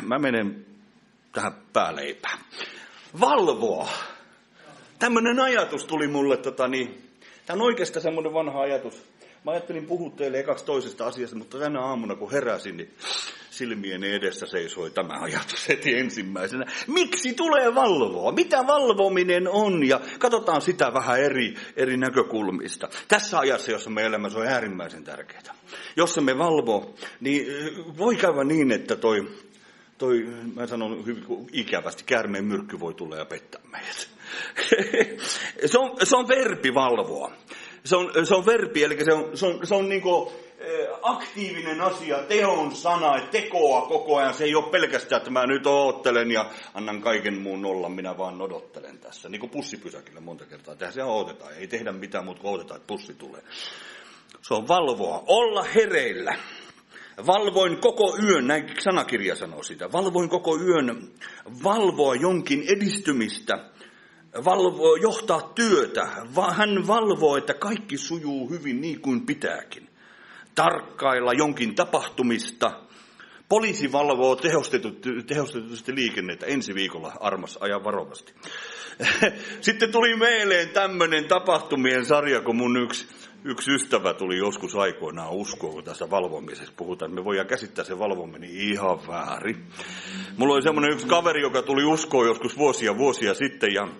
mä menen tähän pääleipään. Valvoa. Tämmöinen ajatus tuli mulle, tämä on oikeastaan semmoinen vanha ajatus. Mä ajattelin puhua teille ekaksi toisesta asiasta, mutta tänä aamuna kun heräsin, niin silmieni edessä seisoi tämä ajatus heti ensimmäisenä. Miksi tulee valvoa? Mitä valvominen on? Ja katsotaan sitä vähän eri näkökulmista. Tässä ajassa, jossa me elämme, se on äärimmäisen tärkeää. Jos me valvoo, niin voi käydä niin, että mä sanon hyvin ikävästi, käärmeen myrkky voi tulla ja pettää meidät. Se on verbi valvoa. Se on verbi, eli se on niin kuin aktiivinen asia, teon sana, tekoa koko ajan. Se ei ole pelkästään, että mä nyt oottelen ja annan kaiken muun olla, minä vaan odottelen tässä. Niin kuin pussipysäkillä monta kertaa. Tehdään se odotetaan, ei tehdä mitään muuta kuin odotetaan, että pussi tulee. Se on valvoa, olla hereillä. Valvoin koko yön, näin sanakirja sanoo sitä, valvoin koko yön, valvoa jonkin edistymistä, valvoa, johtaa työtä. Hän valvoo, että kaikki sujuu hyvin niin kuin pitääkin. Tarkkailla jonkin tapahtumista. Poliisi valvoo tehostetusti liikennettä. Ensi viikolla, Armas, ajan varovasti. Sitten tuli mieleen tämmöinen tapahtumien sarja, kun mun yksi ystävä tuli joskus aikoinaan uskoon, kun tässä valvomisessa puhutaan, että me voidaan käsittää se valvominen ihan väärin. Mulla oli semmoinen yksi kaveri, joka tuli uskoon joskus vuosia sitten, ja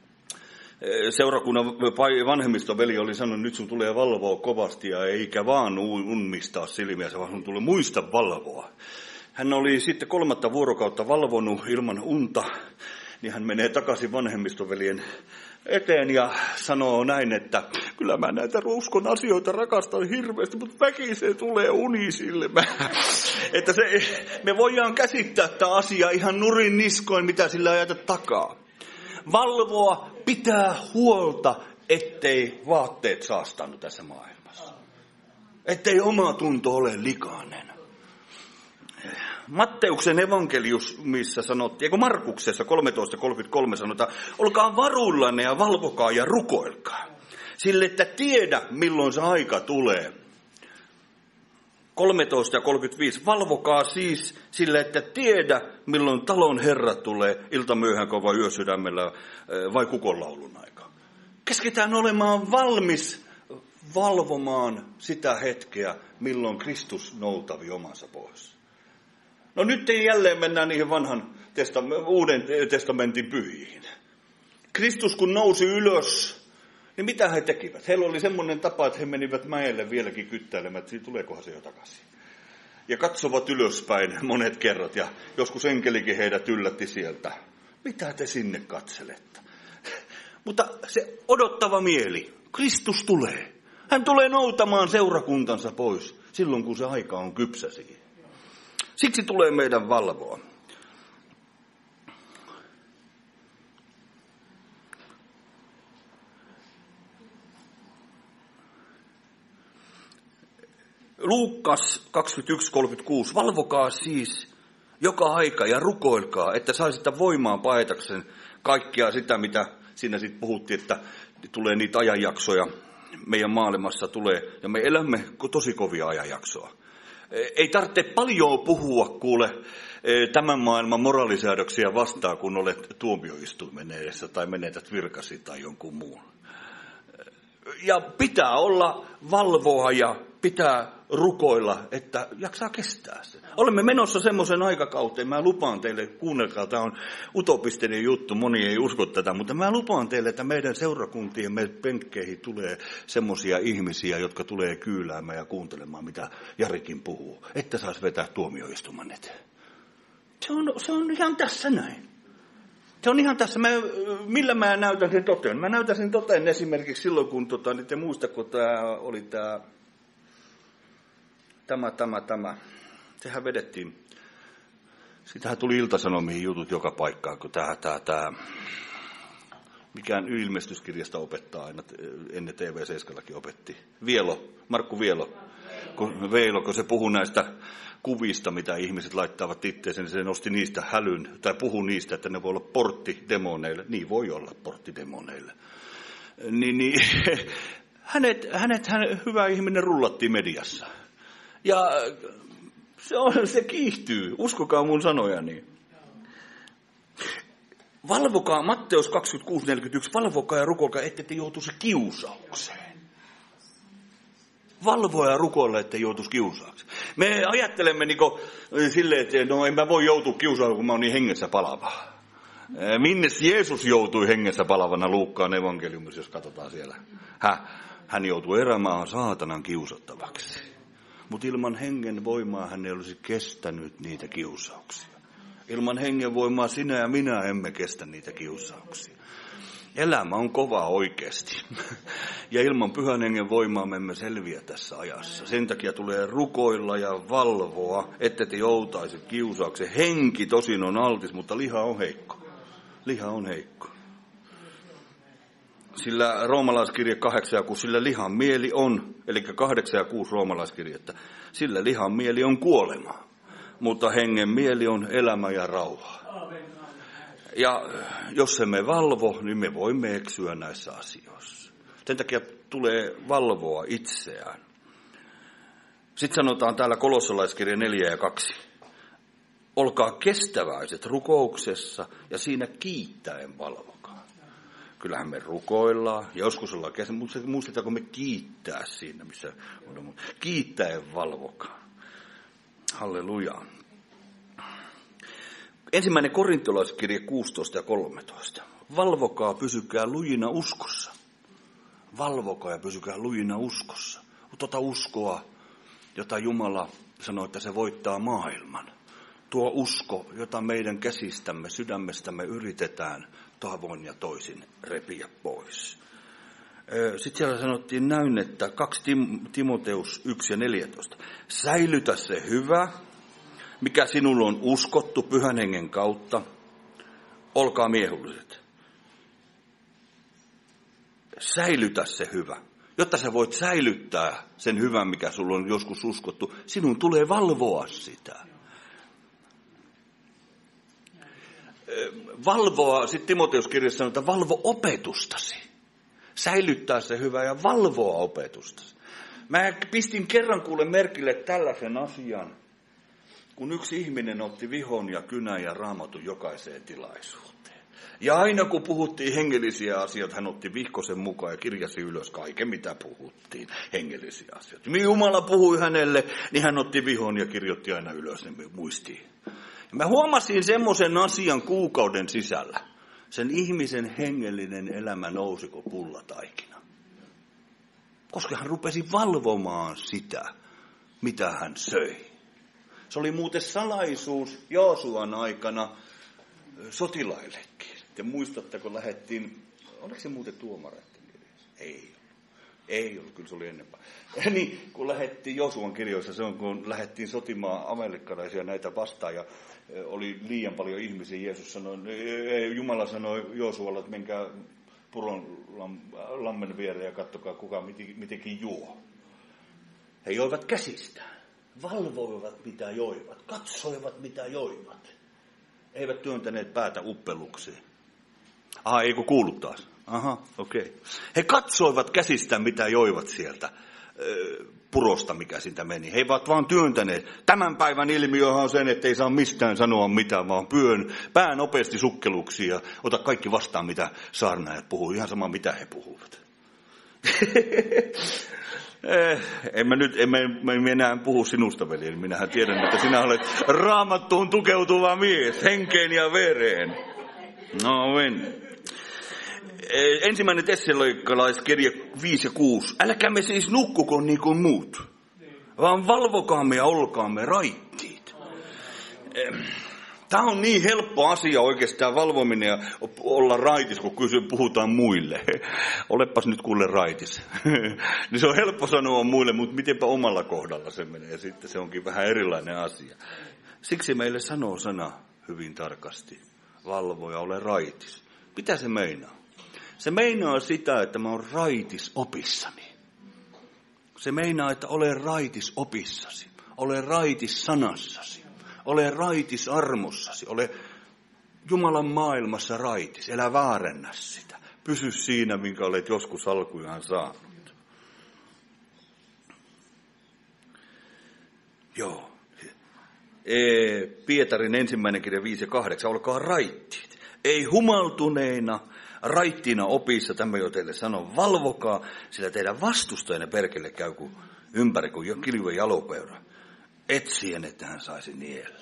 seurakunnan vanhemmistoveli oli sanonut, nyt sun tulee valvoa kovasti, ja eikä vaan ummistaa silmiä, vaan sun tulee muista valvoa. Hän oli sitten 3 vuorokautta valvonut ilman unta, niin hän menee takaisin vanhemmistoveljen eteen ja sanoo näin, että kyllä mä näitä uskon asioita rakastan hirveästi, mutta väkisin tulee unisilmään. Että me voidaan käsittää tämä asia ihan nurin niskoin, mitä sillä ajata takaa. Valvoa pitää huolta, ettei vaatteet saastanut tässä maailmassa. Ettei oma tunto ole likainen. Matteuksen evankeliumissa sanottiin, eikö Markuksessa 13:33 sanotaan, olkaa varuillanne ja valvokaa ja rukoilkaa. Sille, että tiedä milloin se aika tulee. 13:35, valvokaa siis sille, että tiedä milloin talon herra tulee, iltamyöhänkö vai yösydämellä vai kukonlaulun aika. Keskitään olemaan valmis valvomaan sitä hetkeä, milloin Kristus noutavi omansa pois. No nyt ei jälleen mennään niihin Uuden testamentin pyhiin. Kristus kun nousi ylös, niin mitä he tekivät? Heillä oli semmoinen tapa, että he menivät mäelle vieläkin kyttäilemään, että tuleekohan se jo takaisin. Ja katsovat ylöspäin monet kerrat ja joskus enkelikin heidät yllätti sieltä. Mitä te sinne katselette? Mutta se odottava mieli, Kristus tulee. Hän tulee noutamaan seurakuntansa pois silloin, kun se aika on kypsä siihen. Siksi tulee meidän valvoa. Luukas 21:36. Valvokaa siis joka aika ja rukoilkaa, että saisitte voimaa paetakseen kaikkia sitä, mitä siinä sitten puhuttiin, että tulee niitä ajanjaksoja. Meidän maailmassa tulee, ja me elämme tosi kovia ajanjaksoa. Ei tarvitse paljon puhua, kuule, tämän maailman moraalisäädöksiä vastaan, kun olet tuomioistuimen edessä tai menetät virkasi tai jonkun muun. Ja pitää olla valvoa ja pitää rukoilla, että jaksaa kestää se. Olemme menossa semmoisen aikakauteen, mä lupaan teille, kuunnelkaa, tämä on utopistinen juttu, moni ei usko tätä, mutta mä lupaan teille, että meidän seurakuntiin, meidän penkkeihin tulee semmoisia ihmisiä, jotka tulee kyyläämään ja kuuntelemaan, mitä Jarikin puhuu, että saisi vetää tuomioistuman eteen. Se on ihan tässä näin. Se on ihan tässä. Millä mä näytän sen toteen? Mä näytän sen toteen esimerkiksi silloin, kun te muista, kun tämä oli tämä. Sehän vedettiin. Sitähän tuli Ilta-Sanomiin jutut joka paikkaan, kun tämä mikään ilmestyskirjasta opettaa aina, ennen TV7:llakin opetti. Markku Vielo. Kun se puhui näistä kuvista, mitä ihmiset laittavat itteensä, niin se nosti niistä hälyn, tai puhui niistä, että ne voi olla porttidemoneille. Niin voi olla porttidemoneille. Niin, hänet hyvä ihminen rullattiin mediassa. Ja Se kiihtyy. Uskokaa mun sanojani. Valvokaa, Matteus 26:41, valvokaa ja rukoilkaa, ette te joutuisi kiusaukseen. Valvoa ja rukoilla, ette joutuisi kiusaukseen. Me ajattelemme silleen, että no en mä voi joutua kiusaukseen, kun mä oon niin hengessä palava. Minne Jeesus joutui hengessä palavana Luukkaan evankeliumissa, jos katsotaan siellä. Hän joutui elämään saatanan kiusattavaksi. Mutta ilman hengen voimaa hän ei olisi kestänyt niitä kiusauksia. Ilman hengen voimaa sinä ja minä emme kestä niitä kiusauksia. Elämä on kova oikeasti. Ja ilman pyhän hengen voimaa me emme selviä tässä ajassa. Sen takia tulee rukoilla ja valvoa, ette te joutaisi kiusaukseen. Henki tosin on altis, mutta liha on heikko. Liha on heikko. Sillä roomalaiskirje 8 ja 6, sillä lihan mieli on, eli 8 ja 6 roomalaiskirjettä, sillä lihan mieli on kuolema, mutta hengen mieli on elämä ja rauha. Ja jos emme valvo, niin me voimme eksyä näissä asioissa. Sen takia tulee valvoa itseään. Sitten sanotaan täällä kolossalaiskirje 4 ja 2. Olkaa kestäväiset rukouksessa ja siinä kiittäen valvokaa. Kyllähän me rukoillaan, joskus ollaan muistetaanko me kiittää siinä, missä on. Kiittäen valvokaa. Halleluja. 1. Korintolaiskirje 16 ja 13. Valvokaa, pysykää lujina uskossa. Valvokaa ja pysykää lujina uskossa. Tuota uskoa, jota Jumala sanoi, että se voittaa maailman. Tuo usko, jota meidän käsistämme, sydämestämme yritetään tavoin ja toisin repiä pois. Sitten siellä sanottiin näin, että 2 Timoteus 1 ja 14. Säilytä se hyvä, mikä sinulle on uskottu pyhän hengen kautta. Olkaa miehulliset. Säilytä se hyvä. Jotta sä voit säilyttää sen hyvän, mikä sulla on joskus uskottu, sinun tulee valvoa sitä. Valvoa, sitten Timoteuskirjassa sanotaan, valvo opetustasi. Säilyttää se hyvä ja valvoa opetustasi. Mä pistin kerran merkille tällaisen asian, kun yksi ihminen otti vihon ja kynän ja raamatun jokaiseen tilaisuuteen. Ja aina kun puhuttiin hengellisiä asioita, hän otti vihkosen mukaan ja kirjasi ylös kaiken, mitä puhuttiin, hengellisiä asioita. Jumala puhui hänelle, niin hän otti vihon ja kirjoitti aina ylös ne muistiin. Ja mä huomasin semmoisen asian kuukauden sisällä. Sen ihmisen hengellinen elämä nousi kuin pullataikina. Koska hän rupesi valvomaan sitä, mitä hän söi. Se oli muuten salaisuus Joosuan aikana sotilaillekin. Te muistatte, kun lähdettiin, oliko se muuten tuomareiden kirjassa? Ei ollut, kyllä se oli ennenpäin. Niin, kun lähdettiin Joosuan kirjoissa, se on kun lähdettiin sotimaan amerikkalaisia näitä vastaan ja oli liian paljon ihmisiä. Jeesus sanoi, Jumala sanoi Joosualle, että menkää puron lammen viereen ja katsokaa kuka mitenkin juo. He joivat käsistään, valvoivat mitä joivat, katsoivat mitä joivat. Eivät työntäneet päätä uppelukseen. Ei kun kuullut taas. Okei. He katsoivat käsistään mitä joivat sieltä purosta, mikä siitä meni. He eivät vaan työntäneet. Tämän päivän ilmiöhän on sen, että ei saa mistään sanoa mitään, vaan pää nopeasti sukkeluksia ja ota kaikki vastaan, mitä saarnaajat puhuu. Ihan sama, mitä he puhuvat. En enää puhu sinusta, veli. Minähän tiedän, että sinä olet raamattuun tukeutuva mies, henkeen ja vereen. No, men. 1. Tessalonikalaiskirje 5 ja 6. Älkäämme siis nukkuko niin kuin muut, vaan valvokaamme ja olkaamme raittiit. Tämä on niin helppo asia oikeastaan valvominen ja olla raitis, kun puhutaan muille. Olepas nyt kuule raitis. Niin se on helppo sanoa muille, mutta mitenpä omalla kohdalla se menee. Ja sitten se onkin vähän erilainen asia. Siksi meille sanoo sana hyvin tarkasti. Valvo ja ole raitis. Mitä se meinaa? Se meinaa sitä, että mä oon raitis opissani. Se meinaa, että ole raitis opissasi. Ole raitis sanassasi. Ole raitis armossasi. Ole Jumalan maailmassa raitis. Älä väärennä sitä. Pysy siinä, minkä olet joskus alkujaan saanut. Joo. Pietarin 1. kirja 5 ja 8, olkaa raittiit. Ei humaltuneina, raittiina opissa, tämä jo teille sanon, valvokaa, sillä teidän vastustajana perkele käy ympäri kuin kilven jalopeura, etsien, että hän saisi niellä.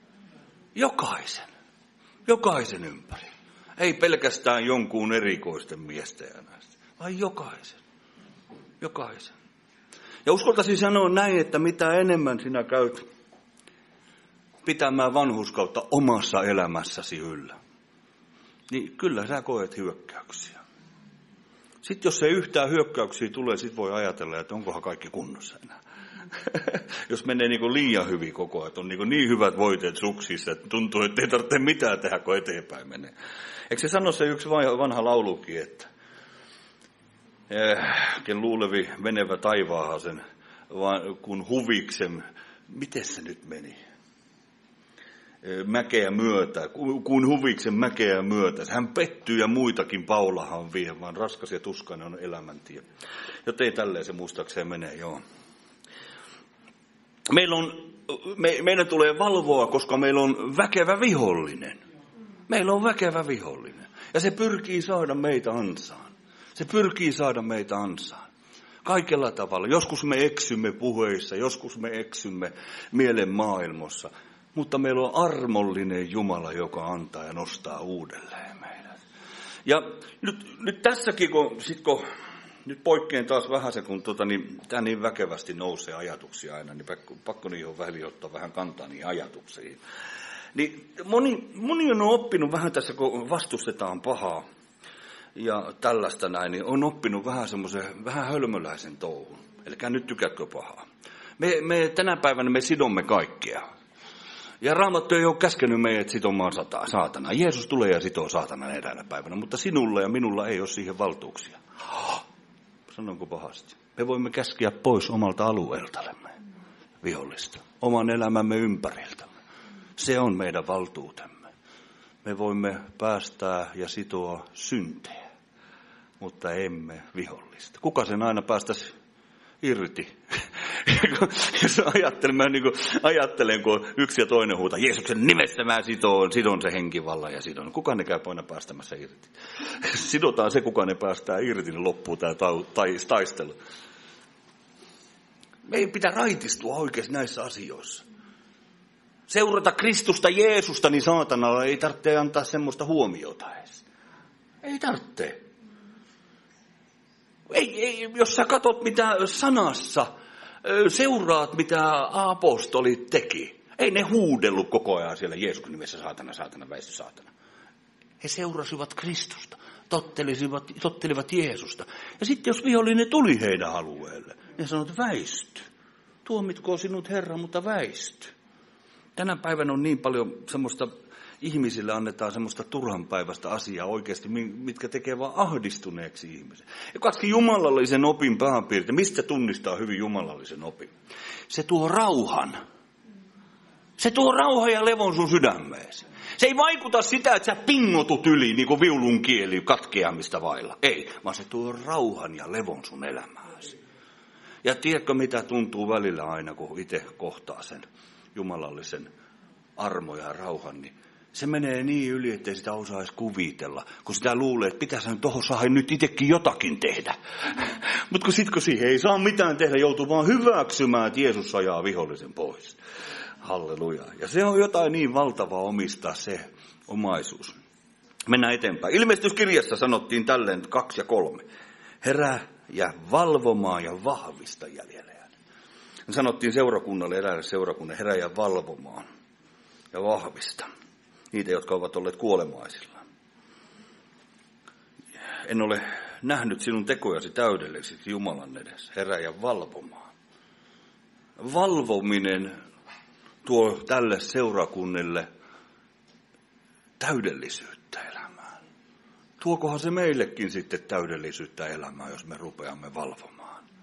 Jokaisen ympäri. Ei pelkästään jonkun erikoisten miesten ja näistä, vaan jokaisen. Ja uskaltaisin sanoa näin, että mitä enemmän sinä käyt pitämään vanhurskautta omassa elämässäsi yllä, niin kyllä sä koet hyökkäyksiä. Sitten jos ei yhtään hyökkäyksiä tulee, sit voi ajatella, että onkohan kaikki kunnossa enää. Jos menee niin kuin liian hyvin koko ajan, että on niin hyvät voiteet suksissa, että tuntuu, että ei tarvitse mitään tehdä, kun eteenpäin menee. Eikö se sano se yksi vanha laulukin, että ken luulevi menevä taivaahan sen, kun huviksen, miten se nyt meni? Mäkeä myötä, kun huviksen mäkeä myötä. Hän pettyy ja muitakin Paulahan vie, vaan raskas ja tuskainen on elämäntie. Joten ei tälleen se muistaakseen menee, joo. Meidän tulee valvoa, koska meillä on väkevä vihollinen. Meillä on väkevä vihollinen. Ja se pyrkii saada meitä ansaan. Kaikella tavalla. Joskus me eksymme puheissa, joskus me eksymme mielen maailmassa. Mutta meillä on armollinen Jumala, joka antaa ja nostaa uudelleen meidät. Ja nyt tässäkin, kun nyt poikkeen taas vähän se, kun tämä niin väkevästi nousee ajatuksia aina, niin pakko niihin väliin ottaa vähän kantaa niihin ajatuksiin. Niin moni on oppinut vähän tässä, kun vastustetaan pahaa ja tällaista näin, niin on oppinut vähän hölmöläisen touhun. Eli nyt tykätkö pahaa. Me tänä päivänä me sidomme kaikkea. Ja Raamattu ei ole käskenyt meidät sitomaan saatanaa. Jeesus tulee ja sitoo saatanan eräänä päivänä, mutta sinulla ja minulla ei ole siihen valtuuksia. Sanonko pahasti? Me voimme käskeä pois omalta alueeltamme vihollista, oman elämämme ympäriltämme. Se on meidän valtuutemme. Me voimme päästää ja sitoa syntejä, mutta emme vihollista. Kuka sen aina päästäisi irti? Jos ajattelen, kun yksi ja toinen huutaa, Jeesuksen nimessä mä sidon se henkivallan ja sidon. Kuka ne käy aina päästämässä irti? Sidotaan se, kuka ne päästää irti, niin loppuu tämä taistelu. Meidän pitää raitistua oikeasti näissä asioissa. Seurata Kristusta Jeesusta, niin saatanalla ei tarvitse antaa semmoista huomiota edes. Ei tarvitse. Ei, jos sä katot mitä sanassa, seuraat mitä apostolit teki. Ei ne huudellut koko ajan siellä Jeesuksen nimessä saatana, väisty saatana. He seurasivat Kristusta, tottelivat Jeesusta. Ja sitten jos vihollinen tuli heidän alueelle, ne sanoivat, väisty. Tuomitkoon sinut Herra, mutta väisty. Tänä päivänä on niin paljon semmoista, ihmisille annetaan semmoista turhanpäiväistä asiaa oikeasti, mitkä tekee vaan ahdistuneeksi ihmisen. Ja katsotaan jumalallisen opin pääpiirte. Mistä tunnistaa hyvin jumalallisen opin? Se tuo rauhan. Se tuo rauhan ja levon sun sydämeesi. Se ei vaikuta sitä, että sä pingotut yli niin kuin viulun kieli katkeamista vailla. Ei, vaan se tuo rauhan ja levon sun elämääsi. Ja tiedätkö mitä tuntuu välillä aina, kun itse kohtaa sen jumalallisen armo ja rauhan, niin se menee niin yli, ettei sitä osaa edes kuvitella, kun sitä luulee, että pitäisi tuohon saada nyt itsekin jotakin tehdä. Mutta kun siihen ei saa mitään tehdä, joutuu vaan hyväksymään, että Jeesus ajaa vihollisen pois. Halleluja. Ja se on jotain niin valtavaa omistaa se omaisuus. Mennään eteenpäin. Ilmestyskirjassa sanottiin tälleen 2 ja 3. Herää ja valvomaan ja vahvista jäljellä. Sanottiin eräälle seurakunnalle, herää ja valvomaan ja vahvista. Niitä, jotka ovat olleet kuolemaisilla. En ole nähnyt sinun tekojasi täydellisiksi Jumalan edessä. Herää ja valvomaan. Valvominen tuo tälle seurakunnille täydellisyyttä elämään. Tuokohan se meillekin sitten täydellisyyttä elämään, jos me rupeamme valvomaan.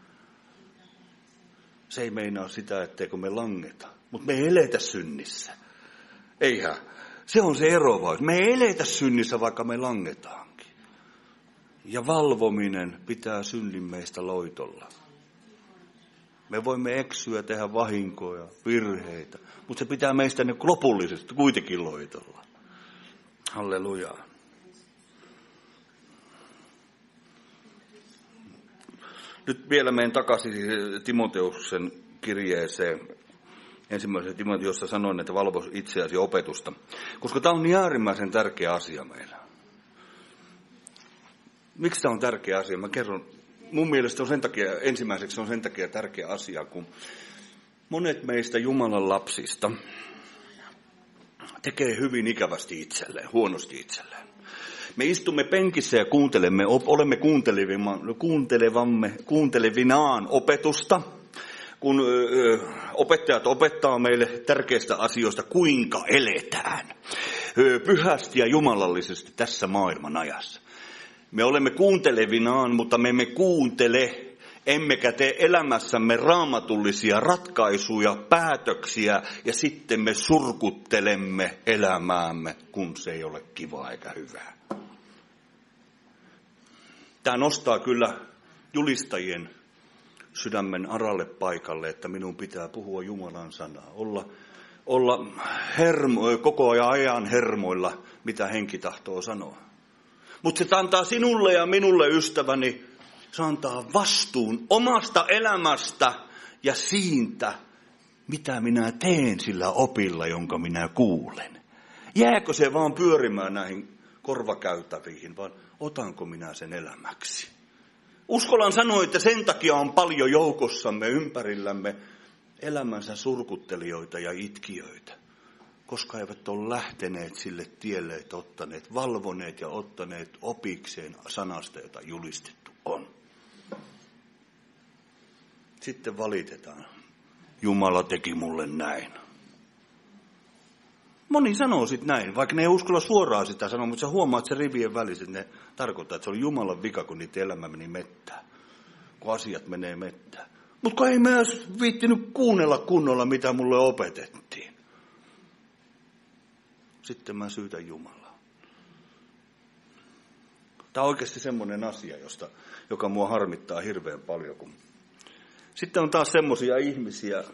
Se ei meinaa sitä, etteikö me langeta, mutta me ei eletä synnissä. Eihän. Se on se eroavaus. Me ei eletä synnissä, vaikka me langetaankin. Ja valvominen pitää synnin meistä loitolla. Me voimme eksyä, tehdä vahinkoja, virheitä, mutta se pitää meistä niin lopullisesti kuitenkin loitella. Halleluja. Nyt vielä menen takaisin Timoteuksen kirjeeseen. Ensimmäisessä Timoteossa sanoin, että valvo itseäsi opetusta. Koska tämä on niin äärimmäisen tärkeä asia meillä. Miksi tämä on tärkeä asia? Mä kerron. Mun mielestä on ensimmäiseksi on sen takia tärkeä asia, kun monet meistä Jumalan lapsista tekee hyvin ikävästi itselleen, huonosti itselleen. Me istumme penkissä ja olemme kuuntelevinaan opetusta, kun opettajat opettaa meille tärkeistä asioista, kuinka eletään pyhästi ja jumalallisesti tässä maailman ajassa. Me olemme kuuntelevinaan, mutta me emme kuuntele, emmekä tee elämässämme raamatullisia ratkaisuja, päätöksiä ja sitten me surkuttelemme elämäämme, kun se ei ole kivaa eikä hyvää. Tämä nostaa kyllä julistajien sydämen aralle paikalle, että minun pitää puhua Jumalan sanaa. Olla koko ajan hermoilla, mitä henki tahtoo sanoa. Mutta se antaa sinulle ja minulle, ystäväni, se antaa vastuun omasta elämästä ja siitä, mitä minä teen sillä opilla, jonka minä kuulen. Jääkö se vaan pyörimään näihin korvakäytäviin, vai otanko minä sen elämäksi? Uskollan sanoa, että sen takia on paljon joukossamme ympärillämme elämänsä surkuttelijoita ja itkijöitä, koska eivät ole lähteneet sille tielle, että valvoneet ja ottaneet opikseen sanasta, jota julistettu on. Sitten valitetaan. Jumala teki mulle näin. Moni sanoo sitten näin, vaikka ne ei uskalla suoraan sitä sanoa, mutta sä huomaat se rivien välissä, että ne tarkoittaa, että se oli Jumalan vika, kun niitä elämä meni mettään. Kun asiat menee mettään. Mutta ei mä edes viittinyt kuunnella kunnolla, mitä mulle opetettiin. Sitten mä syytän Jumalaa. Tämä on oikeasti semmoinen asia, joka mua harmittaa hirveän paljon. Sitten on taas semmoisia ihmisiä,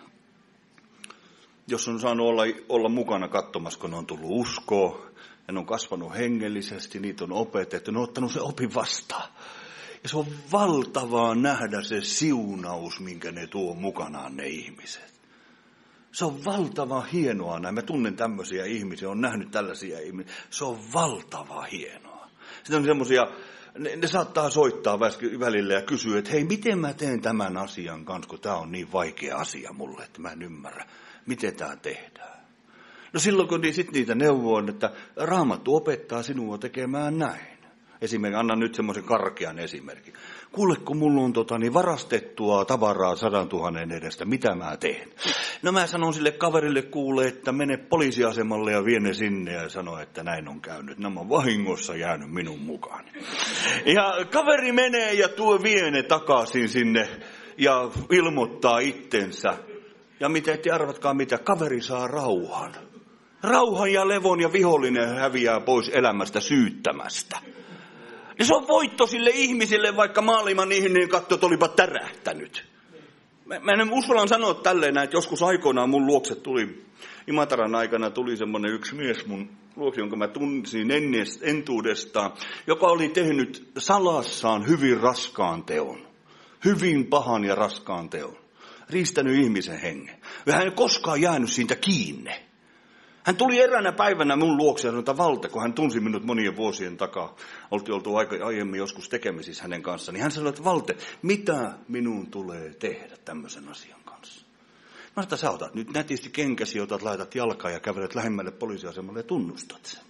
jos on saanut olla mukana katsomassa, kun ne on tullut uskoon, ja ne on kasvanut hengellisesti, niitä on opetettu, ne on ottanut se opin vastaan. Ja se on valtavaa nähdä se siunaus, minkä ne tuo mukanaan ne ihmiset. Se on valtava hienoa näin. Mä tunnen tämmöisiä ihmisiä, olen nähnyt tällaisia ihmisiä. Se on valtava hienoa. Sitten on semmoisia, ne saattaa soittaa välillä ja kysyä, että hei, miten mä teen tämän asian kanssa, kun tämä on niin vaikea asia mulle, että mä en ymmärrä, miten tämä tehdään. No silloin, kun sitten niitä neuvoin, että Raamattu opettaa sinua tekemään näin. Esimerkiksi, annan nyt semmoisen karkean esimerkin. Kuule, kun mulla on varastettua tavaraa 100 000 edestä, mitä mä teen? No mä sanon sille kaverille, kuule, että mene poliisiasemalle ja vie ne sinne ja sano, että näin on käynyt. Nämä on vahingossa jäänyt minun mukaan. Ja kaveri menee ja vie ne takaisin sinne ja ilmoittaa itsensä. Ja mitä ette arvatkaa mitä, kaveri saa rauhan. Rauhan ja levon ja vihollinen häviää pois elämästä syyttämästä. Ja se on voitto sille ihmisille, vaikka maailman ihminen katsoi, että olipa tärähtänyt. Mä en uskallan sanoa tälleen, että joskus aikoinaan mun luokse tuli, Imatran aikana tuli semmoinen yksi mies mun luokse, jonka mä tunsin entuudestaan, joka oli tehnyt salassaan hyvin raskaan teon. Hyvin pahan ja raskaan teon. Riistänyt ihmisen hengen. Ja hän ei koskaan jäänyt siitä kiinni. Hän tuli eräänä päivänä mun luokse ja sanoi, että Valte, kun hän tunsi minut monien vuosien takaa, oltiin oltu aiemmin joskus tekemisissä hänen kanssaan, niin hän sanoi, että Valte, mitä minun tulee tehdä tämmöisen asian kanssa? Mä sanoin, että sä otat nyt nätisti kenkäsi, laitat jalkaa ja kävelet lähemmälle poliisiasemalle ja tunnustat sen.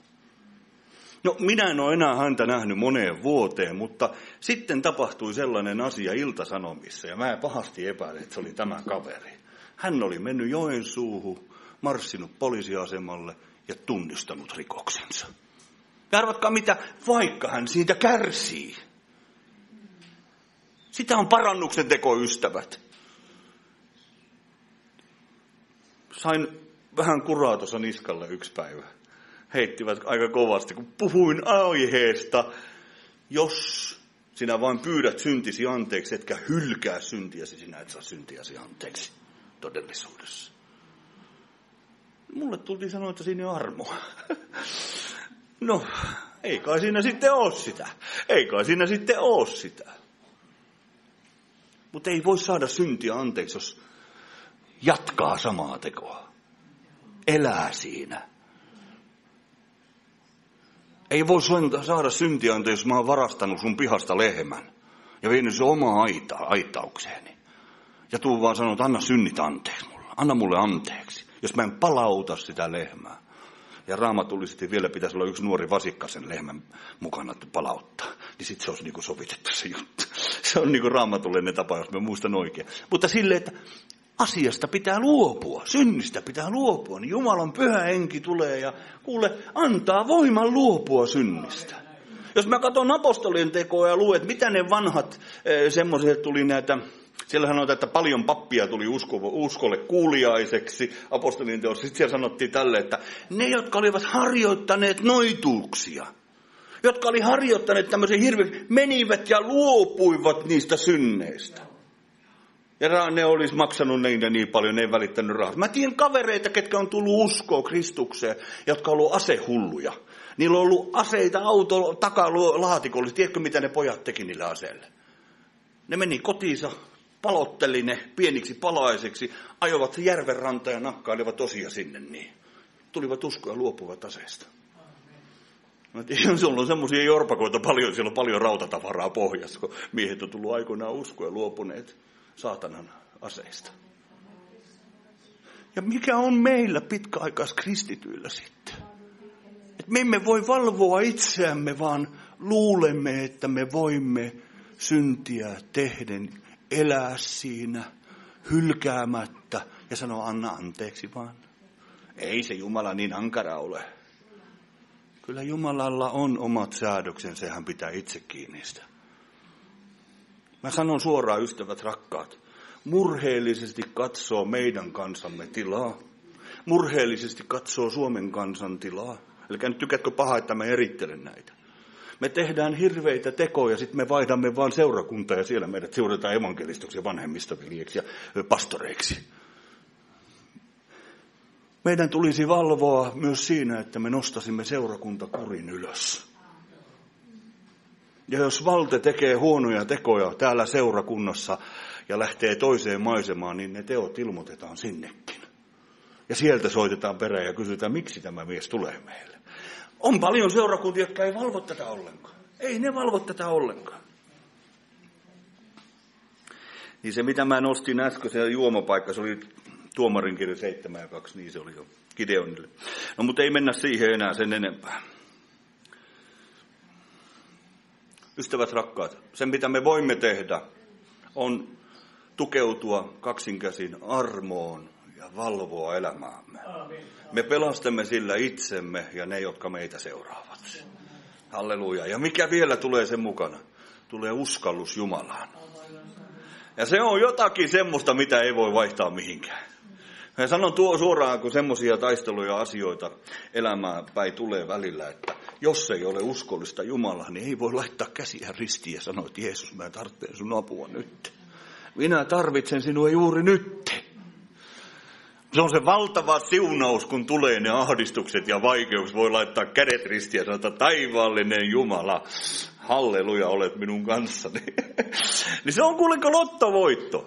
No minä en ole enää häntä nähnyt moneen vuoteen, mutta sitten tapahtui sellainen asia Ilta-Sanomissa ja mä pahasti epäilin, että se oli tämä kaveri. Hän oli mennyt Joensuuhun, marssinut poliisiasemalle ja tunnistanut rikoksensa. Ja arvatkaa mitä, vaikka hän siitä kärsii. Sitä on parannuksen teko, ystävät. Sain vähän kuraa tuossa niskalle yksi päivä. Heittivät aika kovasti, kun puhuin aiheesta, jos Sinä vain pyydät syntisi anteeksi, etkä hylkää syntiäsi. Sinä et saa syntiäsi anteeksi todellisuudessa. Mulle tultiin sanoa, että siinä on armoa. No, ei kai siinä sitten ole sitä. Ei kai siinä sitten ole sitä. Mutta ei voi saada syntiä anteeksi, jos jatkaa samaa tekoa. Elää siinä. Ei voi saada syntiä anteeksi, jos mä oon varastanut sun pihasta lehmän ja vienyt se omaa aittaukseeni. Ja tuun vaan sanoa, että anna synnit anteeksi mulle. Anna mulle anteeksi, jos mä en palauta sitä lehmää. Ja raamatullisesti vielä pitäisi olla yksi nuori vasikka sen lehmän mukana, että palauttaa. Niin sitten se olisi niin kuin sovitettu se juttu. Se on niin kuin raamatullinen tapa, jos mä muistan oikein. Mutta silleen, että asiasta pitää luopua, synnistä pitää luopua. Niin Jumalan pyhä henki tulee ja kuule, antaa voiman luopua synnistä. Jos mä katson apostolien tekoa ja luen, että mitä ne vanhat semmoiset tuli näitä... Siellä sanotaan, että paljon pappia tuli uskolle kuuliaiseksi apostolien teossa. Sitten siellä sanottiin tälle, että ne, jotka olivat harjoittaneet noituuksia, jotka oli harjoittaneet tämmöisen hirveän, menivät ja luopuivat niistä synneistä. Ja ne olisi maksanut niitä niin paljon, ne ei välittänyt rahat. Mä tiedän kavereita, ketkä on tullut uskoa Kristukseen, jotka on ollut asehulluja. Niillä on ollut aseita auto takalaatikolla. Tiedätkö, mitä ne pojat teki niillä aseille? Ne meni kotiinsa. Palotteli ne pieniksi palaiseksi, ajoivat järven rantaan ja nakkailivat osia sinne niin. Tulivat uskoa ja luopuivat aseesta. Sulla on semmoisia jorpakoita paljon, siellä on paljon rautatavaraa pohjassa, kun miehet on tullut aikoinaan uskoa ja luopuneet saatanan aseista. Ja mikä on meillä pitkäaikaiskristityillä sitten? Et me emme voi valvoa itseämme, vaan luulemme, että me voimme syntiä tehden elää siinä hylkäämättä ja sanoa, anna anteeksi vaan. Ei se Jumala niin ankara ole. Kyllä Jumalalla on omat säädöksensä, hän pitää itse kiinni sitä. Mä sanon suoraan, ystävät rakkaat, murheellisesti katsoo meidän kansamme tilaa. Murheellisesti katsoo Suomen kansan tilaa. Eli nyt tykätkö pahaa, että mä erittelen näitä. Me tehdään hirveitä tekoja, sitten me vaihdamme vaan seurakuntaa ja siellä meidät seurataan evankelistoksi ja vanhemmistoveljeksi ja pastoreiksi. Meidän tulisi valvoa myös siinä, että me nostasimme seurakuntakurin ylös. Ja jos Valte tekee huonoja tekoja täällä seurakunnassa ja lähtee toiseen maisemaan, niin ne teot ilmoitetaan sinnekin. Ja sieltä soitetaan perään ja kysytään, miksi tämä mies tulee meille. On paljon seurakuntia, jotka ei valvo tätä ollenkaan. Ei ne valvo tätä ollenkaan. Niin se, mitä mä nostin äsken, se juomapaikka, se oli Tuomarin kirja 7:2, niin se oli jo Gideonille. No, mutta ei mennä siihen enää sen enempää. Ystävät rakkaat, se mitä me voimme tehdä, on tukeutua kaksinkäsin armoon ja valvoa elämäämme. Me pelastamme sillä itsemme ja ne, jotka meitä seuraavat. Halleluja. Ja mikä vielä tulee sen mukana? Tulee uskallus Jumalaan. Ja se on jotakin semmoista, mitä ei voi vaihtaa mihinkään. Ja sanon tuo suoraan, kun semmoisia taisteluja asioita elämään päin tulee välillä, että jos ei ole uskollista Jumalaa, niin ei voi laittaa käsiä ristiin ja sanoa, että Jeesus, mä tarvitsen sun apua nyt. Minä tarvitsen sinua juuri nyt. Se on se valtava siunaus, kun tulee ne ahdistukset ja vaikeukset. Voi laittaa kädet ristiin ja sanoa, että taivaallinen Jumala, halleluja, olet minun kanssani. Niin se on kuulenko lottovoitto.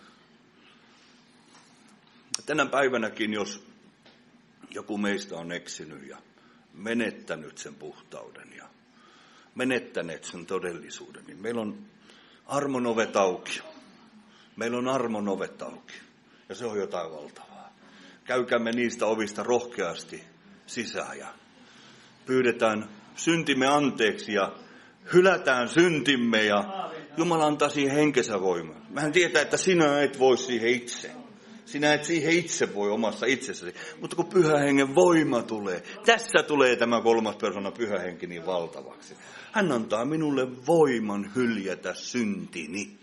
Tänä päivänäkin, jos joku meistä on eksynyt ja menettänyt sen puhtauden ja menettäneet sen todellisuuden, niin meillä on armon ovet auki. Meillä on armon ovet auki. Ja se on jotain valtavaa. Käykäämme niistä ovista rohkeasti sisään ja pyydetään syntimme anteeksi ja hylätään syntimme ja Jumala antaa siihen henkensä voimaa. Mähän tietää, että sinä et voi siihen itse. Sinä et siihen itse voi omassa itsessäsi. Mutta kun Pyhän Hengen voima tulee, tässä tulee tämä kolmas persona Pyhä Henki niin valtavaksi. Hän antaa minulle voiman hyljätä syntini.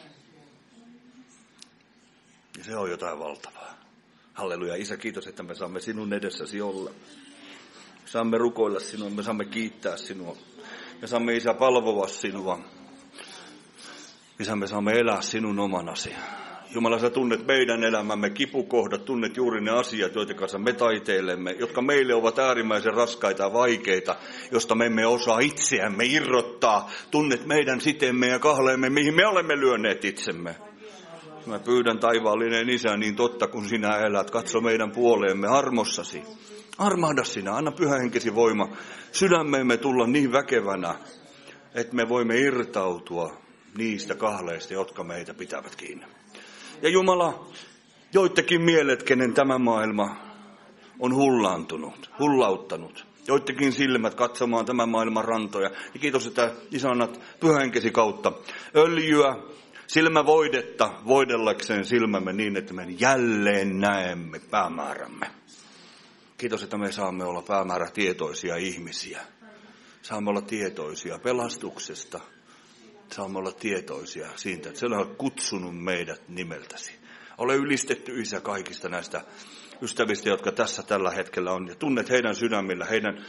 Ja se on jotain valtavaa. Halleluja. Isä, kiitos, että me saamme sinun edessäsi olla. Saamme rukoilla sinua, me saamme kiittää sinua. Me saamme, Isä, palvoa sinua. Isä, me saamme elää sinun omanasi. Jumala, sä tunnet meidän elämämme kipukohdat, tunnet juuri ne asiat, joiden kanssa me taiteilemme, jotka meille ovat äärimmäisen raskaita ja vaikeita, josta me emme osaa itseämme irrottaa. Tunnet meidän siteemme ja kahleemme, mihin me olemme lyöneet itsemme. Mä pyydän, taivaallinen Isä, niin totta kun sinä elät, katso meidän puoleemme armossasi. Armahda sinä, anna Pyhä Henkesi voima sydämeemme tulla niin väkevänä, että me voimme irtautua niistä kahleista, jotka meitä pitävät kiinni. Ja Jumala, joittekin mielet, kenen tämä maailma on hullauttanut, joittekin silmät katsomaan tämän maailman rantoja. Ja kiitos, että Isä annat Pyhän Henkesi kautta öljyä, silmävoidetta voidellakseen silmämme niin, että me jälleen näemme päämäärämme. Kiitos, että me saamme olla päämäärätietoisia ihmisiä. Saamme olla tietoisia pelastuksesta. Saamme olla tietoisia siitä, että sinä olet kutsunut meidät nimeltäsi. Ole ylistetty, Isä, kaikista näistä ystävistä, jotka tässä tällä hetkellä on. Ja tunnet heidän sydämillä, heidän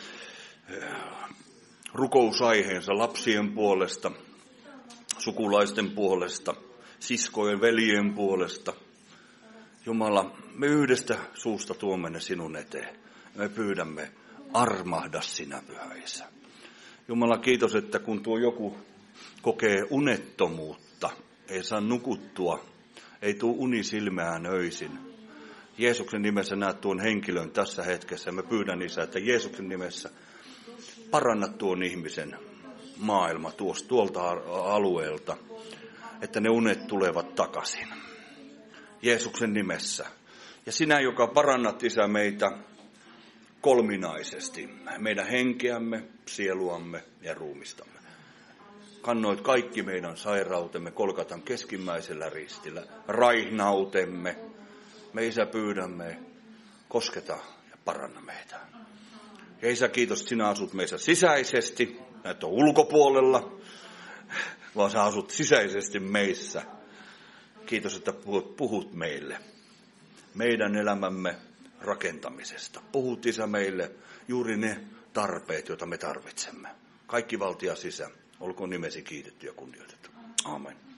rukousaiheensa lapsien puolesta, sukulaisten puolesta, siskojen, veljen puolesta. Jumala, me yhdestä suusta tuomme ne sinun eteen. Me pyydämme, armahda sinä, Pyhä Isä. Jumala, kiitos, että kun tuo joku kokee unettomuutta, ei saa nukuttua, ei tule uni silmään öisin. Jeesuksen nimessä näet tuon henkilön tässä hetkessä. Mä pyydän, Isä, että Jeesuksen nimessä paranna tuon ihmisen maailma tuolta alueelta, että ne unet tulevat takaisin. Jeesuksen nimessä. Ja sinä, joka parannat, Isä, meitä kolminaisesti, meidän henkeämme, sieluamme ja ruumistamme. Kannoit kaikki meidän sairautemme Kolkatan keskimmäisellä ristillä, raihnautemme. Me, Isä, pyydämme, kosketa ja paranna meitä. Ja Isä, kiitos, sinä asut meissä sisäisesti, et ole ulkopuolella, vaan sä asut sisäisesti meissä. Kiitos, että puhut meille, meidän elämämme rakentamisesta. Puhut, Isä, meille juuri ne tarpeet, joita me tarvitsemme. Kaikki valtia sisä. Olkoon nimesi kiitetty ja kunnioitettu. Amen.